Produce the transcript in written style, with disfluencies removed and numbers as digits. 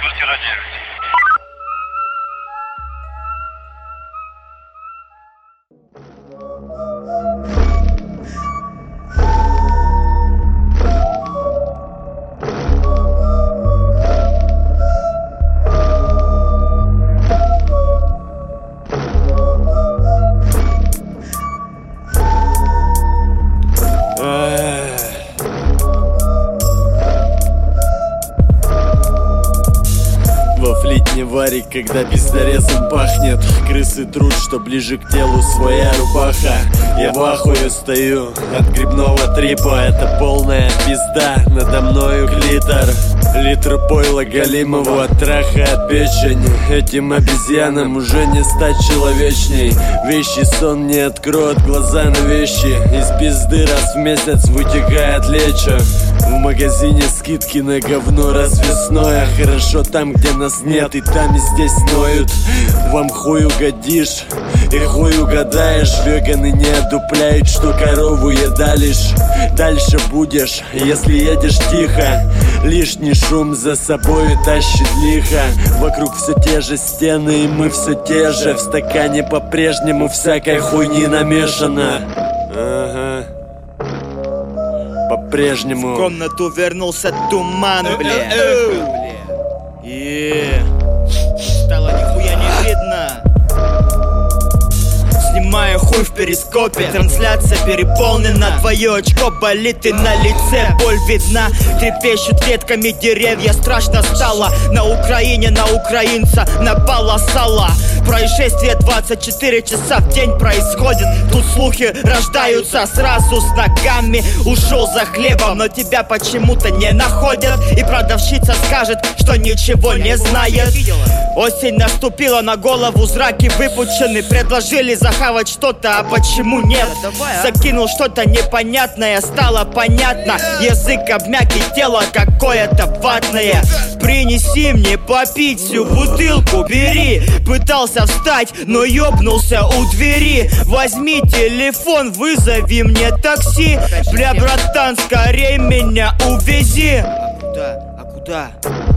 квартира 9. Не варик, когда пиздорезом пахнет. Крысы трут, что ближе к телу своя рубаха. Я в ахуе стою от грибного трипа. Это полная пизда, надо мною клитор. Литр пойла галимого трахает печень. Этим обезьянам уже не стать человечней. Вещий сон не откроет глаза на вещи. Из пизды раз в месяц вытекает лечо. В магазине скидки на говно развесное. Хорошо там, где нас нет, и там, и здесь ноют. Вам хуй угодишь, и хуй угадаешь. Веганы не одупляют, что корову едалишь. Дальше будешь, если едешь тихо. Лишний шум за собой тащит лихо. Вокруг все те же стены, и мы все те же. В стакане по-прежнему всякой хуйни намешано. Ага. По-прежнему. В комнату вернулся туман, бля. Стало нихуя не видно. Снимаю хуй в перископе. Трансляция переполнена. Твое очко болит и на лице боль видна. Трепещут ветками деревья. Страшно стало. На Украине на украинца напало сало. Происшествие 24 часа в день происходит. Тут слухи рождаются сразу с ногами. Ушел за хлебом, но тебя почему-то не находят. И продавщица скажет, что ничего не знает. Осень наступила, на голову зраки выпучены. Предложили захавать что-то, а почему нет? Закинул что-то непонятное, стало понятно. Язык обмяк и тело какое-то ватное. Принеси мне попить всю бутылку, бери. Пытался встать, но ёбнулся у двери. Возьми телефон, вызови мне такси. Бля, братан, скорей меня увези. А куда?